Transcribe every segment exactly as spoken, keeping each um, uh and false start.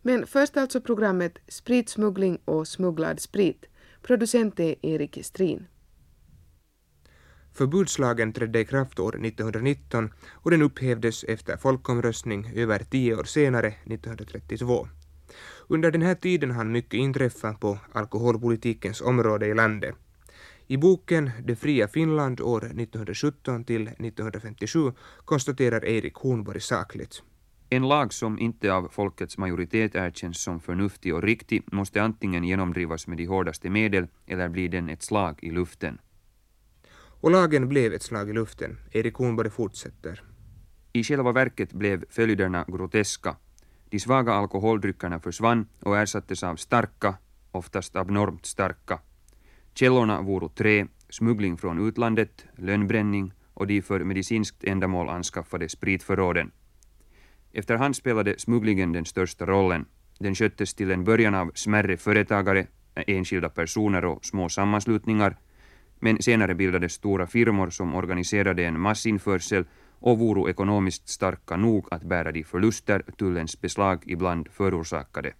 Men först alltså programmet Spritsmuggling och smugglad sprit. Producent är Erik Strin. Förbudslagen trädde i kraft år nittonhundranitton och den upphävdes efter folkomröstning över tio år senare, nittonhundratrettiotvå. Under den här tiden hann mycket inträffa på alkoholpolitikens område i landet. I boken Det fria Finland år nittonhundrasjutton till nittonhundrafemtiosju konstaterar Erik Hornborg sakligt. En lag som inte av folkets majoritet erkänns som förnuftig och riktig måste antingen genomdrivas med de hårdaste medel eller blir den ett slag i luften. Och lagen blev ett slag i luften. Erik Hornborg fortsätter. I själva verket blev följderna groteska. De svaga alkoholdryckerna försvann och ersattes av starka, oftast abnormt starka. Källorna voro tre, smuggling från utlandet, lönnbränning och de för medicinskt ändamål anskaffade spritförråden. Efterhand spelade smugglingen den största rollen. Den sköttes till en början av smärre företagare, enskilda personer och små sammanslutningar, men senare bildades stora firmor som organiserade en massinförsel och voro ekonomiskt starka nog att bära de förluster tullens beslag ibland förorsakade.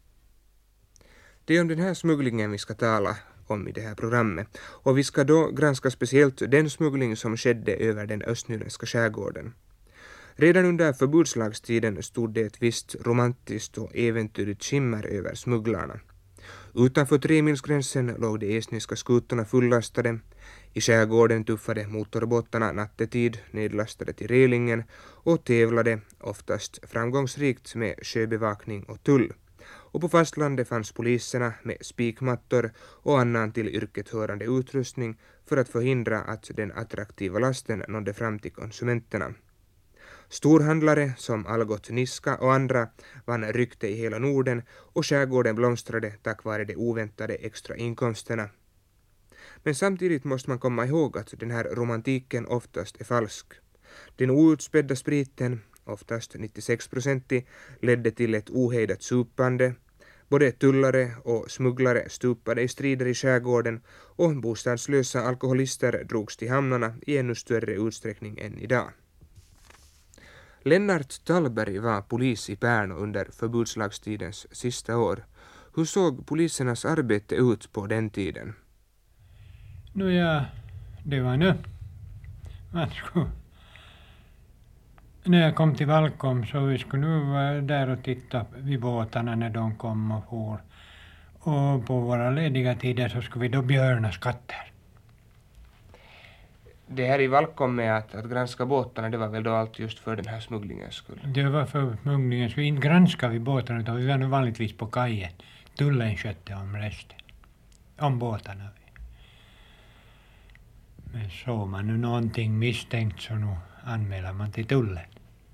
Det är om den här smugglingen vi ska tala om i det här programmet, och vi ska då granska speciellt den smuggling som skedde över den östnyländska skärgården. Redan under förbudslagstiden stod det ett visst romantiskt och äventyrligt skimmer över smugglarna. Utanför tremilsgränsen låg de estniska skutorna fullastade. I skärgården tuffade motorbåtarna nattetid nedlastade till relingen och tävlade oftast framgångsrikt med sjöbevakning och tull. Och på fastlandet fanns poliserna med spikmattor och annan till yrket hörande utrustning för att förhindra att den attraktiva lasten nådde fram till konsumenterna. Storhandlare som Algot Niska och andra vann rykte i hela Norden och skärgården blomstrade tack vare de oväntade extra inkomsterna. Men samtidigt måste man komma ihåg att den här romantiken oftast är falsk. Den outspädda spriten, oftast nittiosex procent, ledde till ett ohejdat supande. Både tullare och smugglare stupade i strider i skärgården och bostadslösa alkoholister drogs till hamnarna i ännu större utsträckning än idag. Lennart Tallberg var polis i Pärnu under förbudslagstidens sista år. Hur såg polisernas arbete ut på den tiden? Nu ja, det var nu. Man skulle, när jag kom till Valkom så vi skulle nu vara där och titta vid båtarna när de kom och for. Och på våra lediga tider så skulle vi då björna skatter. Det här i Valkom med att, att granska båtarna, det var väl då allt just för den här smugglingens skull? Det var för smugglingen. Så inte granskade vi båtarna utan vi var nu vanligtvis på kajen. Tullen skötte om resten. Om båtarna. Men såg man nu någonting misstänkt så nu anmäler man till tullen.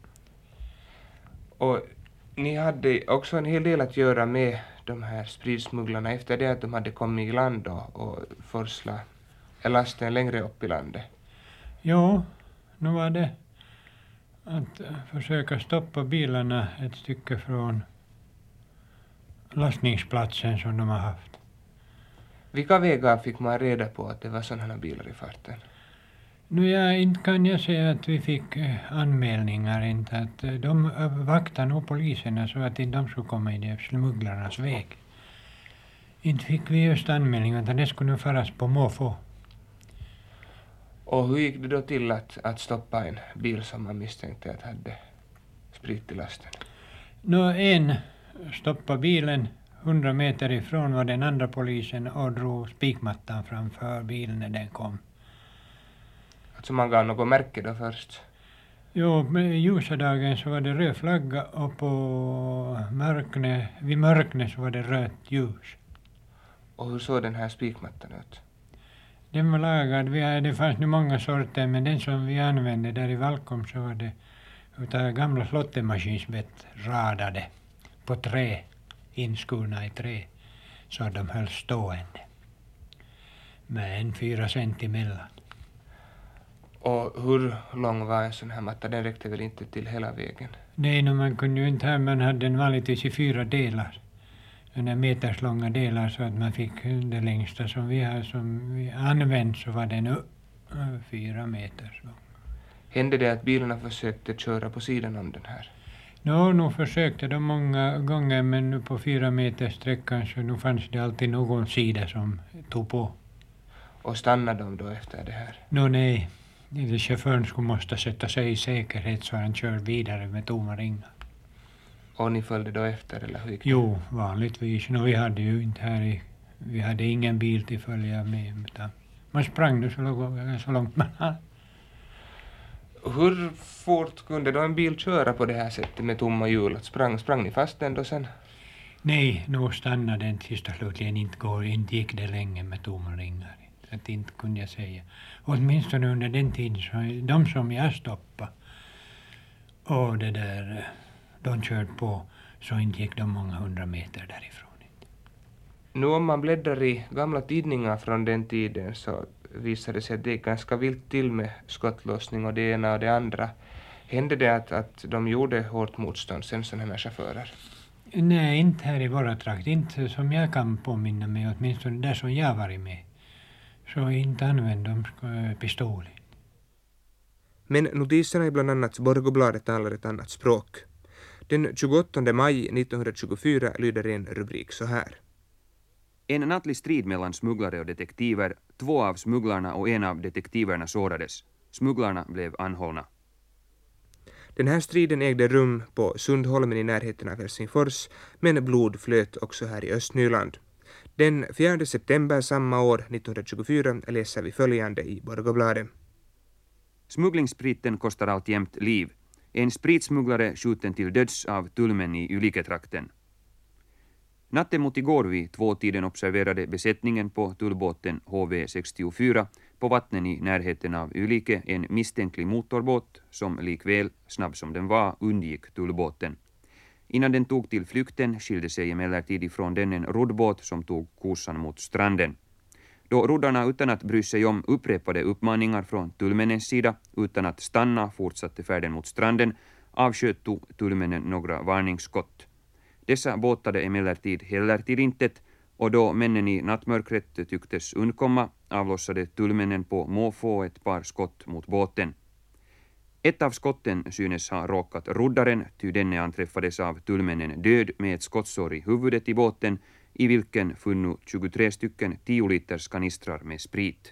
Och ni hade också en hel del att göra med de här spritsmugglarna efter det att de hade kommit i land och, och forsla lasten längre upp i landet. Jo, nu var det att försöka stoppa bilarna ett stycke från lastningsplatsen som de har haft. Vilka vägar fick man reda på att det var sådana bilar i farten? Nu ja, inte kan jag säga att vi fick eh, anmälningar, inte att eh, de eh, vaktade nog poliserna så att inte de skulle komma i de smugglarnas väg. Inte fick vi just anmälningar utan det skulle nu faras på måfå. Och hur gick det då till att, att stoppa en bil som man misstänkte att hade sprit i lasten? Nå, en stoppade bilen hundra meter ifrån var den andra polisen och drog spikmattan framför bilen när den kom. Alltså man gav något märke då först? Jo, med ljusa dagen så var det röd flagga och på mörkne, vid mörkne så var det rött ljus. Och hur såg den här spikmattan ut? Den var lagad, vi hade, det fanns nu många sorter men den som vi använde där i Valkom så var det utav gamla flottemaskinsbett radade på trä, inskurna i trä så att de höll stående med en fyra centimeter. Och hur lång var en sån här matta? Den räckte väl inte till hela vägen? Nej, no, man kunde ju inte ha, man hade den vanligtvis i fyra delar. Sådana meterslånga delar så att man fick det längsta som vi har som vi använt så var den uh, fyra meter lång. Hände det att bilarna försökte köra på sidan om den här? Nå, nu försökte de många gånger, men nu på fyra meter sträckan så nu fanns det alltid någon sida som tog på. Och stannade de då efter det här? Nå nej, det chauffören skulle måste sätta sig i säkerhet så han kör vidare med tomma ringar. Och ni följde då efter eller hur gick det? Jo, vanligtvis. Nå, vi hade ju inte här i, vi hade ingen bil till följa med. Utan man sprang nu så långt, så långt man hade. Hur fort kunde då en bil köra på det här sättet med tomma hjul? Sprang, sprang ni fast den då sen? Nej, nu stannade den sista slutligen. Inte, går, inte gick det länge med tomma ringar. Så att inte kunde jag säga. Åtminstone under den tiden så de som jag stoppade och det där, de körde på så inte gick de många hundra meter därifrån. Nu om man bläddrar i gamla tidningar från den tiden så visar det sig att det är ganska vilt till med skottlossning och det ena och det andra. Hände det att, att de gjorde hårt motstånd sen sådana här chaufförer? Nej, inte här i våra trakt. Inte som jag kan påminna mig, åtminstone där som jag varit med. Så inte använde de pistoler. Men notiserna i bland annat Borgobladet talar ett annat språk. Den tjugoåttonde maj nittonhundratjugofyra lyder en rubrik så här. En nattlig strid mellan smugglare och detektiver. Två av smugglarna och en av detektiverna sårades. Smugglarna blev anhållna. Den här striden ägde rum på Sundholmen i närheten av Helsingfors, men blod flöt också här i Östnyland. Den fjärde september samma år, nittonhundratjugofyra, läser vi följande i Borgobladet. Smugglingsspriten kostar alltjämt liv. En spritsmugglare skjuten till döds av tullmän i Ylike-trakten. Natten mot igår vid tvåtiden observerade besättningen på tullbåten H V sextiofyra på vattnen i närheten av Ylike en misstänklig motorbåt som likväl, snabb som den var, undgick tullbåten. Innan den tog till flykten skilde sig emellertid ifrån den en roddbåt som tog kursen mot stranden. Då roddarna utan att bry sig om upprepade uppmaningar från tullmännens sida utan att stanna fortsatte färden mot stranden avsköt tullmännen några varningsskott. Dessa båtade emellertid heller till intet och då männen i nattmörkret tycktes undkomma avlossade tullmännen på måfå ett par skott mot båten. Ett av skotten synes ha råkat roddaren, ty denne anträffades av tullmännen död med ett skottsår i huvudet i båten i vilken funnu tjugotre stycken tio liters kanistrar med sprit.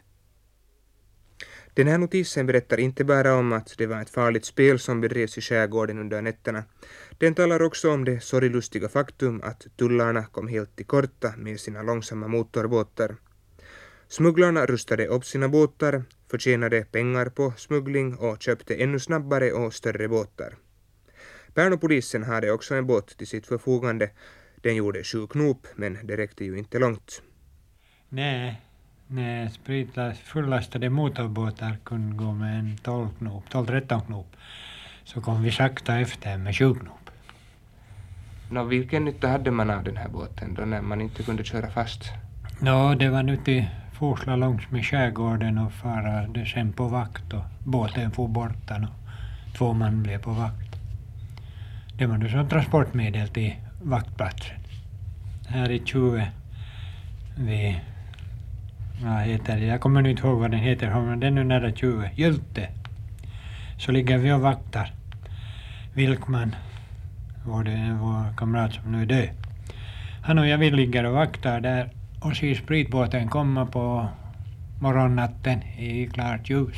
Den här notisen berättar inte bara om att det var ett farligt spel som bedrevs i skärgården under nätterna. Den talar också om det sorglustiga faktum att tullarna kom helt till korta med sina långsamma motorbåtar. Smugglarna rustade upp sina båtar, förtjänade pengar på smuggling och köpte ännu snabbare och större båtar. Pärnupolisen hade också en båt till sitt förfogande. Den gjorde sju knop, men det räckte ju inte långt. Nej, nej spritlast, fullastade motorbåtar kunde gå med en tolv knop, tolv tretton knop. Så kom vi sakta efter med sju knop. Nå, vilken nytta hade man av den här båten då när man inte kunde köra fast? Nå, det var nu till forsla långs med skärgården och fara det sen på vakt och båten får borta och två man blev på vakt. Det var nu som transportmedel till vaktplatsen. Här i Tjuve vi, vad heter det, jag kommer nu inte ihåg vad den heter, men den är nära Tjuve, Hjälte. Så ligger vi och vaktar. Vilkman, var det vår kamrat som nu är död. Han och jag vill ligga och vaktar där och se spritbåten komma på morgonnatten i klart ljus.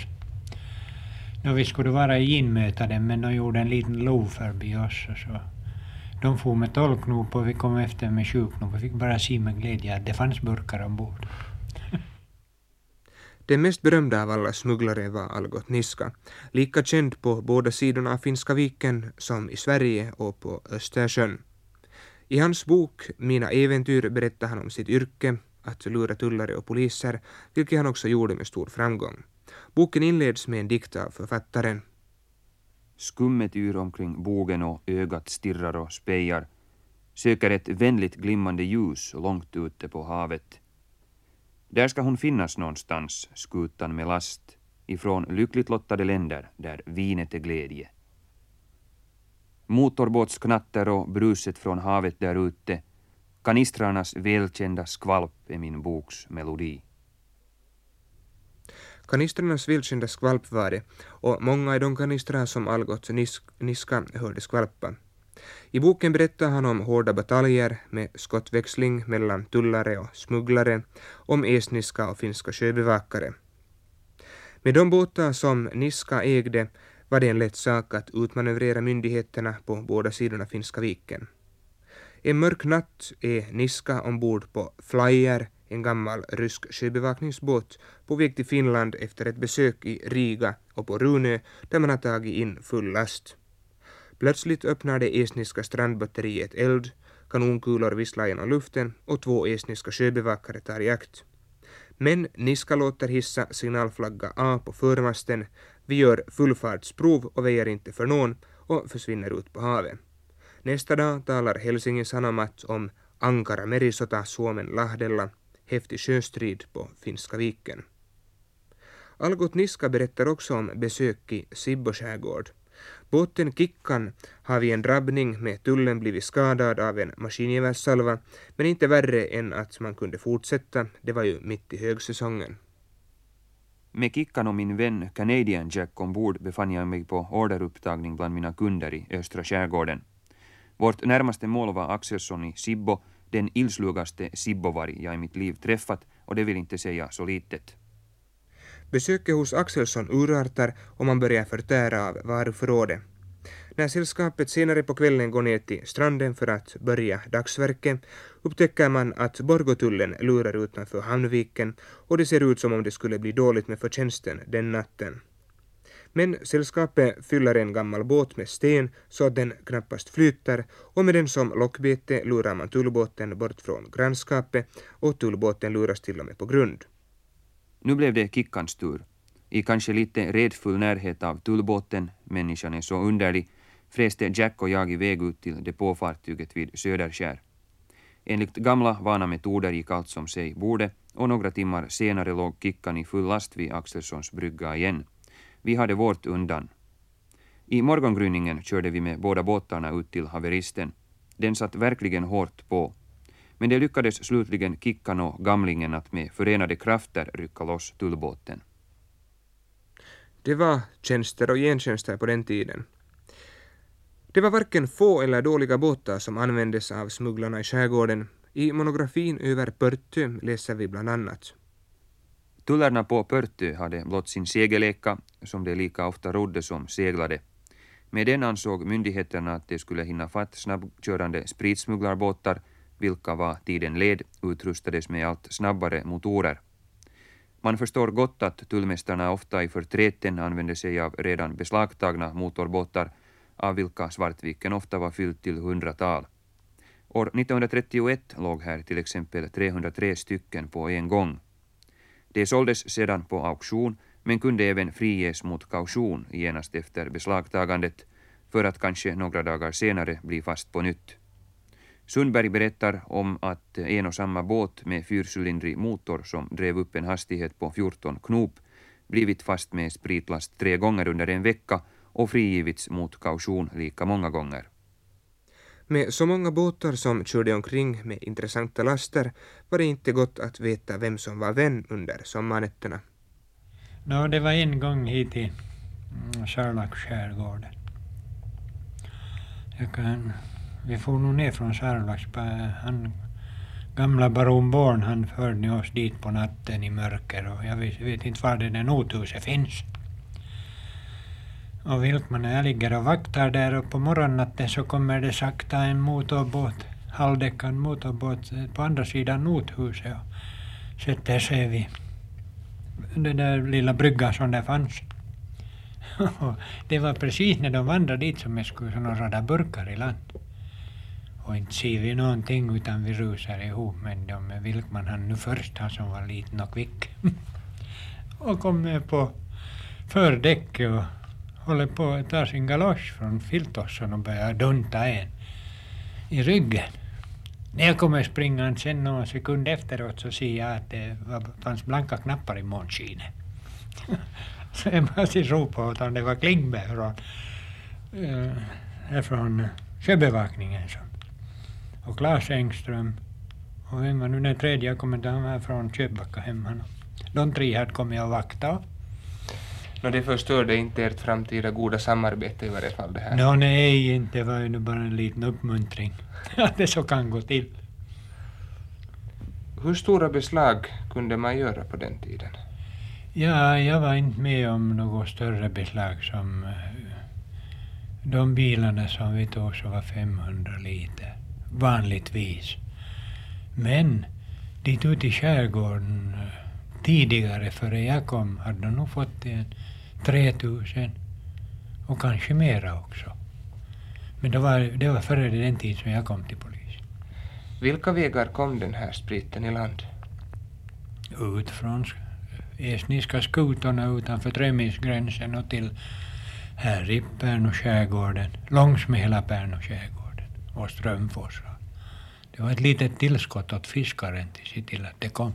Då vi skulle vara i inmöta den, men de gjorde en liten lov förbi oss och så. De får med tolv knop och vi kom efter med sju knop och fick bara se med glädje att det fanns burkar ombord. Den mest berömda av alla smugglare var Algot Niska, lika känd på båda sidorna av Finska viken som i Sverige och på Östersjön. I hans bok Mina äventyr berättar han om sitt yrke, att lura tullare och poliser, vilket han också gjorde med stor framgång. Boken inleds med en dikt av författaren. Skummet yr omkring bogen och ögat stirrar och spejar, söker ett vänligt glimmande ljus långt ute på havet. Där ska hon finnas någonstans, skutan med last, ifrån lyckligt lottade länder där vinet är glädje. Motorbåtsknatter och bruset från havet där ute, kanistrarnas välkända skvalp är min boks melodi. Kanistrarnas välkända skvalp var det, och många är de kanistrar som Algot Niska hörde skvalpa. I boken berättar han om hårda bataljer med skottväxling mellan tullare och smugglare, om estniska och finska sjöbevakare. Med de båtar som Niska ägde var det en lätt sak att utmanövrera myndigheterna på båda sidorna Finska viken. En mörk natt är Niska ombord på Flyer, en gammal rysk sjöbevakningsbåt, på väg till Finland efter ett besök i Riga och på Runö där man har tagit in full last. Plötsligt öppnar det estniska strandbatteriet eld, kanonkulor visslar genom luften och två estniska sjöbevakare tar i akt. Men Niska låter hissa signalflagga A på förmasten, vi gör fullfartsprov och väjer inte för någon och försvinner ut på havet. Nästa dag talar Helsingin Sanomat om Ankara merisota Suomen Lahdella, häftig sjöstrid på Finska viken. Algot Niska berättar också om besök i Sibbo skärgård. Båten Kikkan har vid en drabbning med tullen blivit skadad av en maskingevärssalva, men inte värre än att man kunde fortsätta, det var ju mitt i högsäsongen. Med Kikkan och min vän Canadian Jack ombord befann jag mig på orderupptagning bland mina kunder i östra skärgården. Vårt närmaste mål var Axelsson i Sibbo, den ilslugaste Sibbovarg jag i mitt liv träffat, och det vill inte säga så litet. Besöket hos Axelsson urartar och man börjar förtära av varuförrådet. När sällskapet senare på kvällen går ner till stranden för att börja dagsverket upptäcker man att Borgotullen lurar utanför Hamnviken och det ser ut som om det skulle bli dåligt med förtjänsten den natten. Men sällskapet fyller en gammal båt med sten så att den knappast flyter och med den som lockbete lurar man tullbåten bort från grannskapet och tullbåten luras till och med på grund. Nu blev det Kickans tur. I kanske lite redfull närhet av tullbåten, människan är så underlig, fräste Jack och jag iväg ut till depåfartyget vid Söderskär. Enligt gamla vana metoder gick allt som sig borde och några timmar senare låg Kickan i full last vid Axelssons brygga igen. Vi hade vårt undan. I morgongryningen körde vi med båda båtarna ut till haveristen. Den satt verkligen hårt på. Men det lyckades slutligen Kickan och gamlingen att med förenade krafter rycka loss tullbåten. Det var tjänster och gentjänster på den tiden. Det var varken få eller dåliga båtar som användes av smugglarna i skärgården. I monografin över Pörtö läser vi bland annat. Tullarna på Pörtö hade blott sin segeleka, som de lika ofta rodde som seglade. Med den ansåg myndigheterna att de skulle hinna fatt snabbkörande spritsmugglarbåtar, vilka var tiden led utrustades med allt snabbare motorer. Man förstår gott att tullmästarna ofta i förtreten använde sig av redan beslagtagna motorbåtar, av vilka Svartviken ofta var fyllt till hundratal. År nittonhundratrettioett låg här till exempel trehundratre stycken på en gång. De såldes sedan på auktion, men kunde även friges mot kaution genast efter beslagtagandet, för att kanske några dagar senare bli fast på nytt. Sundberg berättar om att en och samma båt med fyrcylindrig motor som drev upp en hastighet på fjorton knop blivit fast med spritlast tre gånger under en vecka och frigivits mot kaution lika många gånger. Med så många båtar som körde omkring med intressanta laster var det inte gott att veta vem som var vem under sommarnätterna. No, det var en gång hit i Sarlax skärgården. Jag kan, vi får nog ner från Sarlax. Han, gamla baron Born, han förde oss dit på natten i mörker och jag vet, vet inte var det där nothuset finns. Och Vilkman, jag ligger och vaktar där och på morgonnatten så kommer det sakta en motorbåt, halvdäckad motorbåt på andra sidan nothuset och sätter sig vid den där lilla bryggan som där fanns. Det var precis när de vandrade dit som jag skulle såna rada burkar i land. Och inte ser vi någonting utan vi rusar ihop med dem med Vilkman, han nu först, han som var liten och kvick. Och kommer på fördäcket och håller på att ta sin galosch från filtosson och börjar dunta en i ryggen. När jag kommer springande sen någon sekund efteråt så ser jag att det var, fanns blanka knappar i månskinen. Så jag måste ropa åt om det var Klingberg från, äh, från sjöbevakningen. Så. Och Claes Engström och vem var nu den tredje, jag kommer inte här från Köpbacka hemma. De tre hade kommit och vakta. No, det förstörde inte ert framtida goda samarbete i varje fall det här. Nå, nej, inte var ju nu bara en liten uppmuntring att det så kan gå till. Hur stora beslag kunde man göra på den tiden? Ja, jag var inte med om något större beslag som eh, de bilarna som vi tog så var femhundra liter, vanligtvis. Men dit ut i skärgården eh, tidigare före jag kom hade de nog fått en tre tusen och kanske mera också. Men det var, det var före den tid som jag kom till polisen. Vilka vägar kom den här spriten i land? Ut från estniska skutorna utanför Tremilsgränsen och till här i Pärnu skärgården, långs med hela Pärnu skärgården och Strömfors. Det var ett litet tillskott åt fiskaren till se till att det kom.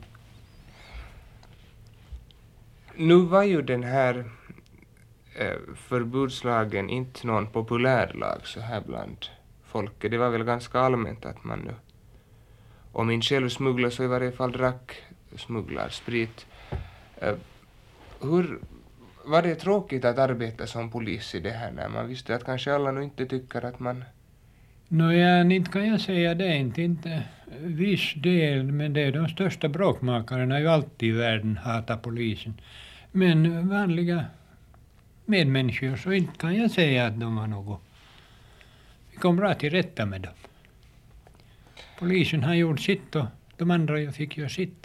Nu var ju den här eh, förbudslagen inte någon populär lag så här bland folket. Det var väl ganska allmänt att man nu, om inte själv smugglar så i varje fall drack smugglar sprit. Eh, hur var det tråkigt att arbeta som polis i det här när man visste att kanske alla nu inte tycker att man... Nåja, inte kan jag säga det, inte, inte viss del, men det är de största bråkmakarna ju alltid i världen hatar polisen. Men vanliga medmänniskor så inte kan jag säga att de var något. Vi kom bra till rätta med dem. Polisen har gjort sitt och de andra fick göra sitt.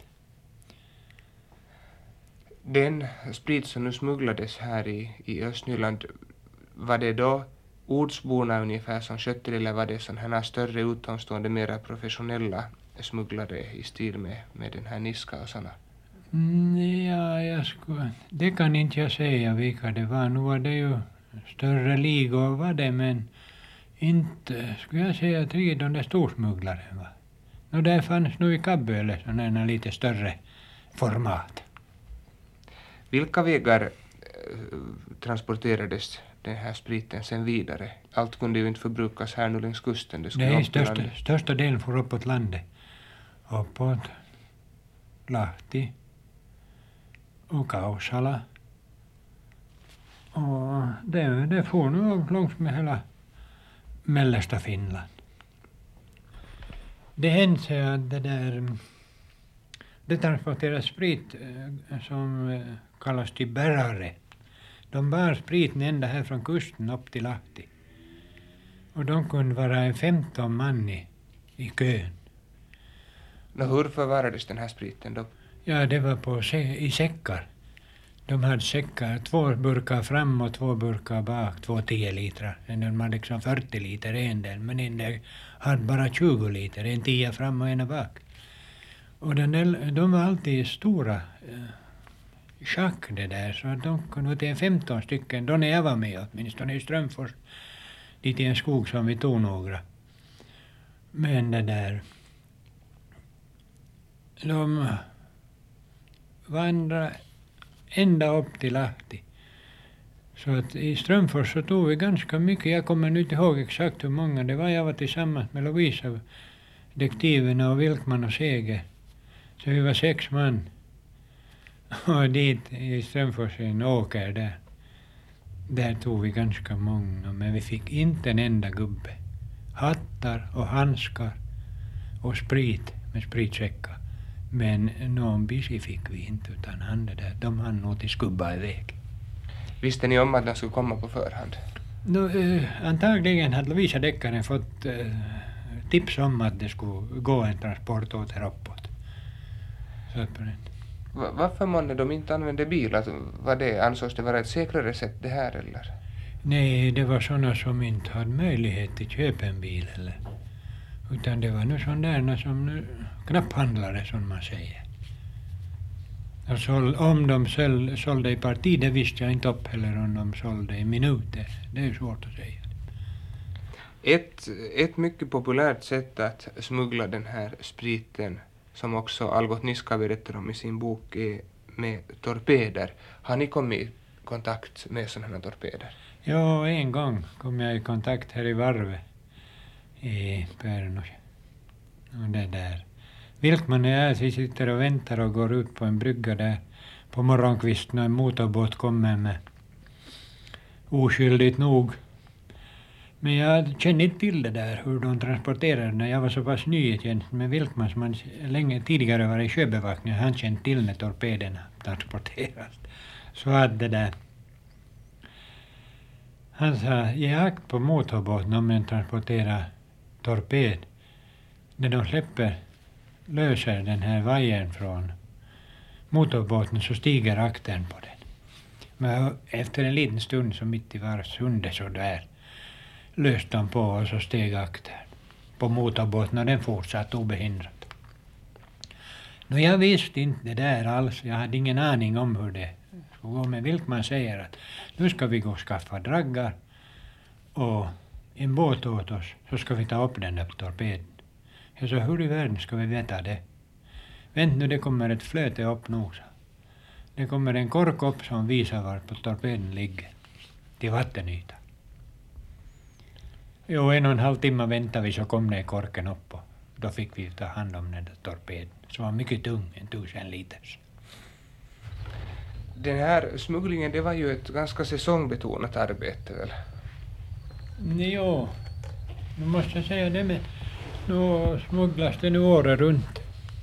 Den sprit som nu smugglades här i, i Östnyland, var det då ortsborna ungefär som skötte det eller var det sådana här större utomstående, mera professionella smugglare i stil med, med den här Niska och sådana? Mm, ja, jag skulle, det kan inte jag säga vilka det var. Nu var det ju större ligor var det, men inte skulle jag säga att vi de där storsmugglaren var. Och där fanns nu i Kabböle sådana lite större format. Vilka vägar eh, transporterades den här spriten sen vidare? Allt kunde ju inte förbrukas här nu längs kusten. Det skulle Nej, upp till största, landet. största delen får uppåt landet. Uppåt Lahti och Kausala. Och det, det får nu långs med hela mellersta Finland. Det hände sig att det där det transporteras sprit eh, som eh, kallas till bärare. De bar spriten ända här från kusten upp till Lahti. Och de kunde vara en femton man i, i kön. Nå, hur förvarades den här spriten då? Ja, det var på se- i säckar. De hade säckar, två burkar fram och två burkar bak, två tio liter. De hade liksom fyrtio liter en del, men en del hade bara tjugo liter, en tia fram och en bak. Och den där, de var alltid stora eh, schack det där, så att de kunde vara till femton stycken, då när jag var med åtminstone i Strömfors, dit i en skog som vi tog några. Men det där, de vandrade ända upp till Lahti. Så att i Strömfors så tog vi ganska mycket. Jag kommer nu inte ihåg exakt hur många det var. Jag var tillsammans med Lovisa, detektiverna och Wilkman och Sege. Så vi var sex man. Och dit i Strömfors en åker där. Där tog vi ganska många. Men vi fick inte en enda gubbe. Hattar och handskar och sprit med spritsäckar. Men någon bisi fick vi inte, utan han det där, de hann nog till skubba iväg. Visste ni om att de skulle komma på förhand? No, eh, antagligen hade Lovisa Deckaren fått eh, tips om att det skulle gå en transport åt här uppåt. Så att på den. Va- varför månne de inte använde bilar? Var det, ansågs det vara ett säkrare sätt det här eller? Nej, det var sådana som inte hade möjlighet till köpa en bil eller. Utan det var nu sådana som nu knapphandlare som man säger. Och sål, om de sål, sålde i parti, det visste jag inte upp heller om de sålde i minuter. Det är ju svårt att säga. Ett, ett mycket populärt sätt att smuggla den här spriten, som också Algot Niska berättar om i sin bok, är med torpeder. Har ni kommit i kontakt med sådana här torpeder? Ja, en gång kom jag i kontakt här i Varve i Pärnu. Och det där. Wilkman och jag, vi sitter och väntar och går ut på en brygga där på morgonkvist när en motorbåt kommer med oskyldigt nog. Men jag kände inte till det där hur de transporterade när jag var så pass ny i tjänsten med Wilkman som man länge tidigare var i sjöbevakningen. Han kände till när torpederna transporteras. Så att det där. Han sa, ge akt på motorbåten om den transporterar torped. När de släpper, löser den här vajern från motorbåten så stiger aktern på den. Men efter en liten stund så mitt i var sundet så där löste han på och så steg aktern på motorbåten och den fortsatte obehindrat. Nå, jag visste inte det där alls. Jag hade ingen aning om hur det skulle gå. Men Wilkman säger att nu ska vi gå och skaffa draggar och en båt åt oss så ska vi ta upp den där torpeden. Jag sa, hur i världen ska vi veta det? Vänt nu, det kommer ett flöte upp nog. Det kommer en kork upp som visar var på torpeden ligger. Till vattenytan. Jo, en och en halv timme väntade vi så kom den korken upp och då fick vi ta hand om den där torpeden. Som var mycket tung, en tusen liters. Den här smugglingen, det var ju ett ganska säsongbetonat arbete väl? Jo, nu måste jag säga det med. Nu smugglas det nu året runt.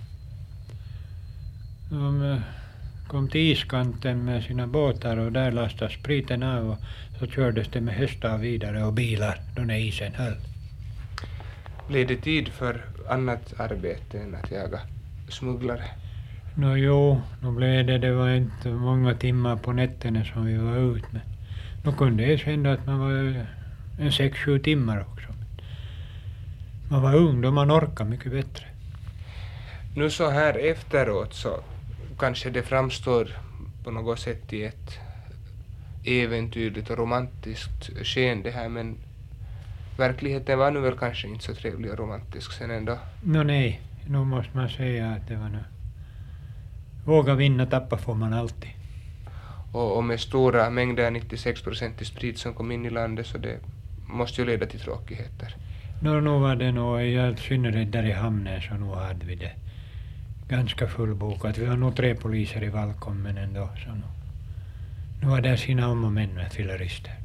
De kom till iskanten med sina båtar och där lastas spriten av och så kördes det med hästar vidare och bilar då när isen höll. Blev det tid för annat arbete än att jaga smugglare? Nå jo, nu blev det, det var inte många timmar på nätterna som vi var ute med. Nu kunde det hända att man var en sex, sju timmar också. Man var ung då man orkade mycket bättre. Nu så här efteråt så kanske det framstår på något sätt i ett äventyrligt och romantiskt skeende här, men verkligheten var nu väl kanske inte så trevlig och romantisk sen ändå. Nå nej, nu måste man säga att det var nu. Våga vinna, tappa får man alltid. Och, och med stora mängder nittiosex procent i sprit som kom in i landet så det måste ju leda till tråkigheter. Nå, nu var det nog, i all synnerhet där i hamnen så nu hade vi det ganska fullbokat. Vi har nog tre poliser i Valkommen ändå så nu. Nu var det sina om och män med fyllerister.